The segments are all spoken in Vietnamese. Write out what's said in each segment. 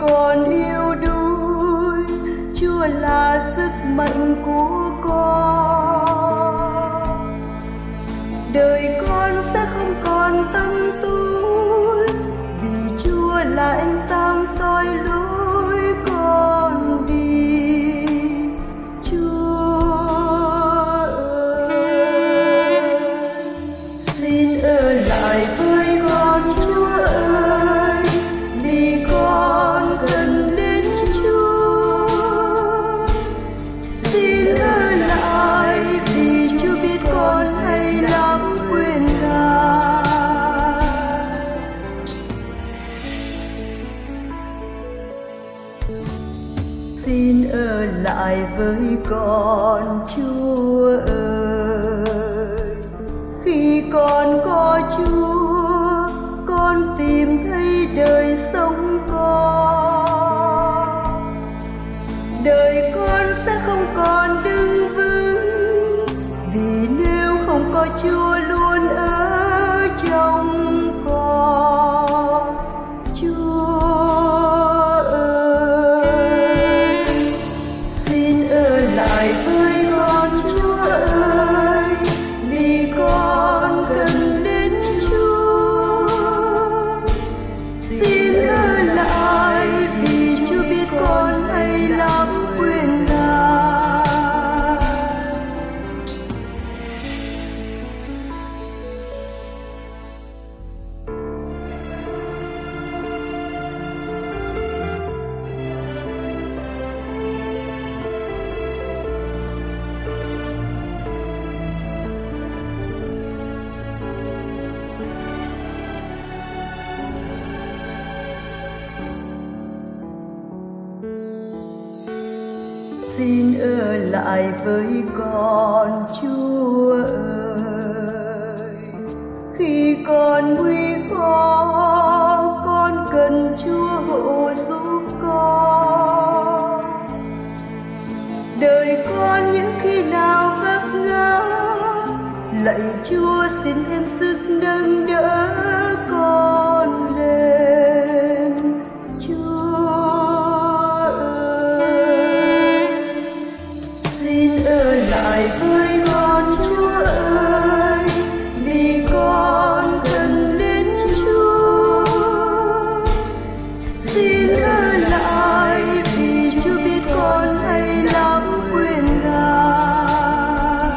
con yêu đuối, Chúa là sức mạnh của con. Đời con sẽ không còn tăm tối, vì Chúa là ánh sáng soi lối con đi. Chúa ơi, xin ở lại với con, Chúa ơi, vì con cần đến Chúa. Xin ở lại vì Chúa biết con hay lắm quên Ngài. Xin ở lại với con, Chúa ơi, khi con có Chúa, con tìm thấy đời sống con. Đời con sẽ không còn đứng vững, vì nếu không có Chúa luôn ở trong con. Chúa ơi, xin ở lại với con, Chúa ơi, vì con cần đến Chúa. Xin ở lại vì Chúa biết con hay lắm quên Ngài. Xin ở lại với con, Chúa ơi, khi con nguy khó, con cần Chúa hộ giúp con. Đời con những khi nào vấp ngã, lạy Chúa xin thêm sức nâng đỡ con lên. Chúa ơi, xin ở lại với con, Chúa ơi, vì con cần đến Chúa. Xin ở lại vì Chúa biết con hay lắm quên Ngài.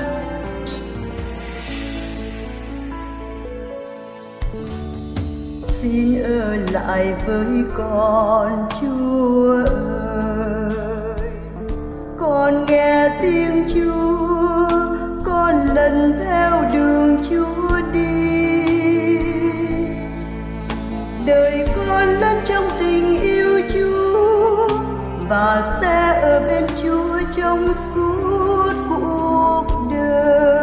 Xin ở lại với con, Chúa ơi, con nghe tiếng Chúa, con lần theo đường Chúa đi. Đời con lớn trong tình yêu Chúa, và sẽ ở bên Chúa trong suốt cuộc đời.